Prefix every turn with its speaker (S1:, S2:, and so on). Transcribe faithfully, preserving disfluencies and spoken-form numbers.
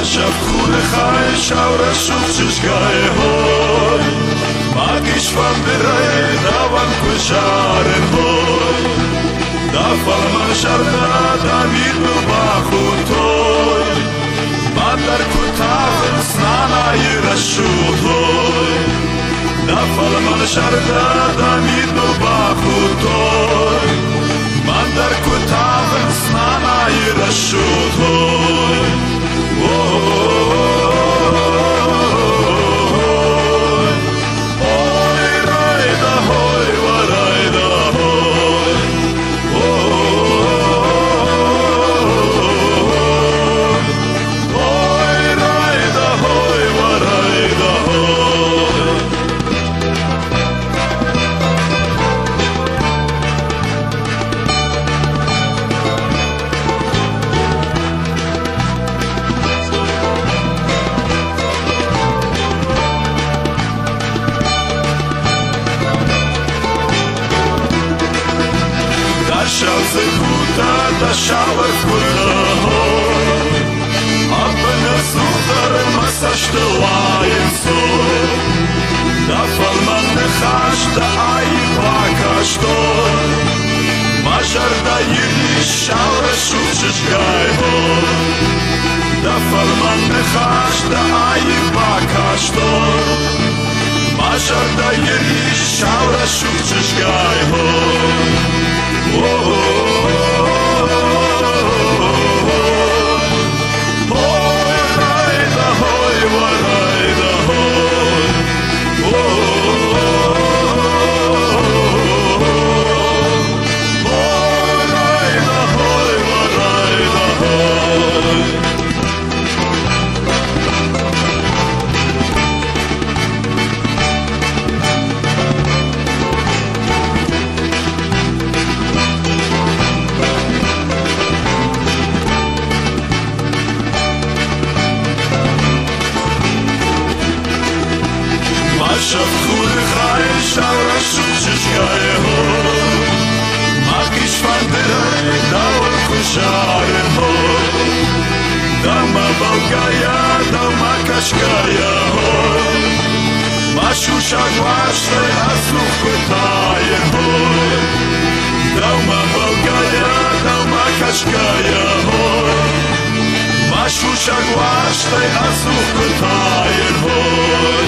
S1: شب خونه خواهی شور شوخشش گاه های مگیش فهم برای دوان کشاره های دفل من شرده دمید و باخون توی من در کتاب سنانای رشود های دفل من شرده دمید و باخون توی من در کتاب سنانای رشود های Шалзе кута да шавар кута хой Абна судар масашта лаен сой Да фалман нехаш да ай плакаштой Мажар да юли шавра шучиш гай хой Да фалман нехаш да ай плакаштой Мажар да юли шавра шучиш гай хой شب خود خواهی شور شوچش گاه های مگیش فهم برای دوان کشاره های دما بلگایا دما کشگایا های مشوش اگواشته از روح کتای های دما بلگایا دما کشگایا های مشوش اگواشته از روح کتای های